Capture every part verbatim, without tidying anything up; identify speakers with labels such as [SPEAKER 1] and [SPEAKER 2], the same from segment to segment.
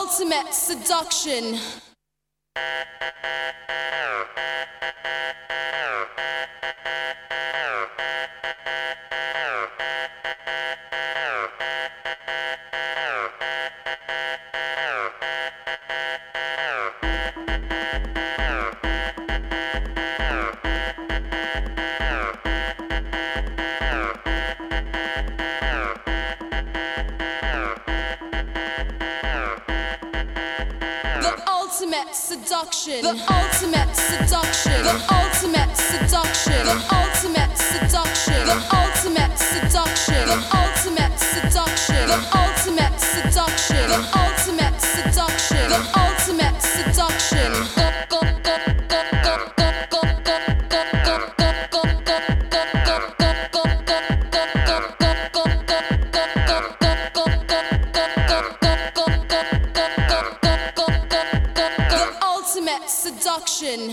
[SPEAKER 1] ultimate seduction. Seduction, the ultimate seduction, the ultimate seduction, the ultimate seduction, the ultimate seduction, the ultimate seduction, the ultimate seduction, the ultimate seduction, the ultimate seduction. Seduction.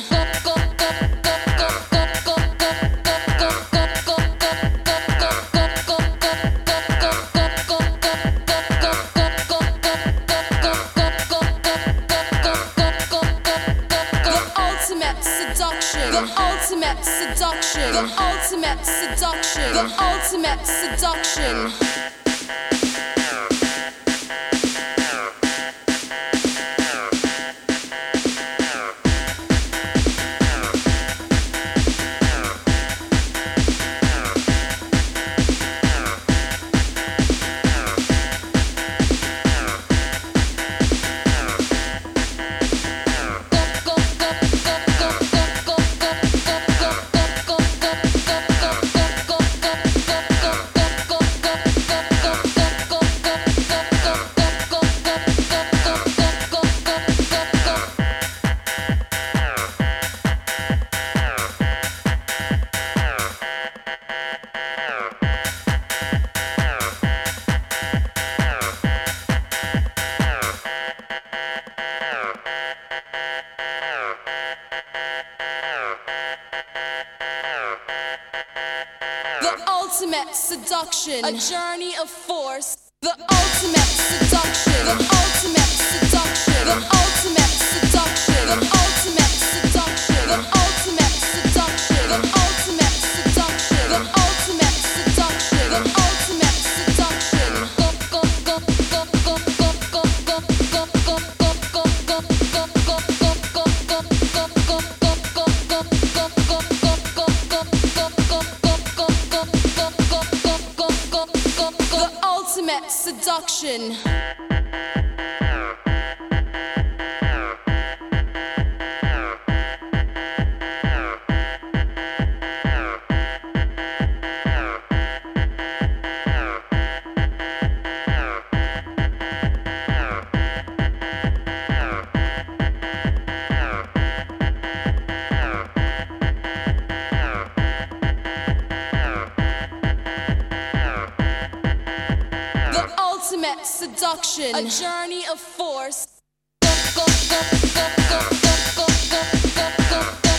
[SPEAKER 1] The ultimate seduction, the ultimate seduction, the ultimate seduction. Ultimate seduction, a journey of force. The ultimate seduction, the ultimate seduction, the ultimate seduction, the ultimate seduction, the ultimate seduction, the ultimate seduction, the ultimate seduction, the ultimate seduction. Ultimate seduction. Ultimate seduction, a journey of force. Go, go, go, go, go, go, go, go, go, go.